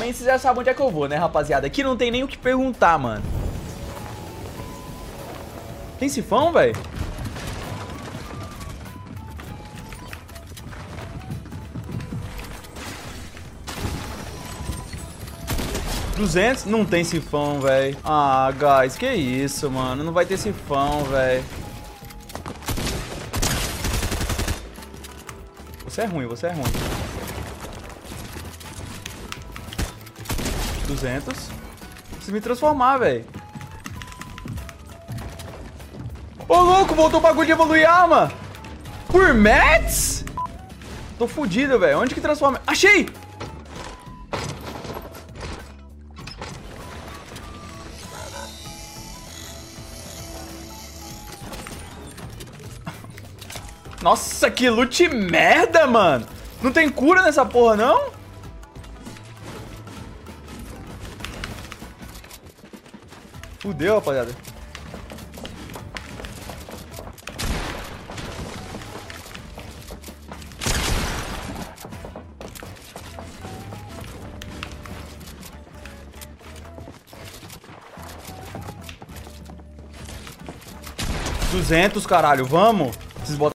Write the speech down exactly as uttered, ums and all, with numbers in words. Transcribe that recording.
Também vocês já sabem onde é que eu vou, né, rapaziada? Aqui não tem nem o que perguntar, mano. Tem sifão, velho? duzentos? Não tem sifão, velho. Ah, guys, que isso, mano. Não vai ter sifão, velho. Você é ruim, você é ruim. duzentos. Preciso me transformar, velho. Ô, louco, voltou o bagulho de evoluir arma. Por mets? Tô fudido, velho. Onde que transforma? Achei! Nossa, que loot merda, mano. Não tem cura nessa porra, não? Fudeu, rapaziada. duzentos, caralho. Vamos. Vocês botam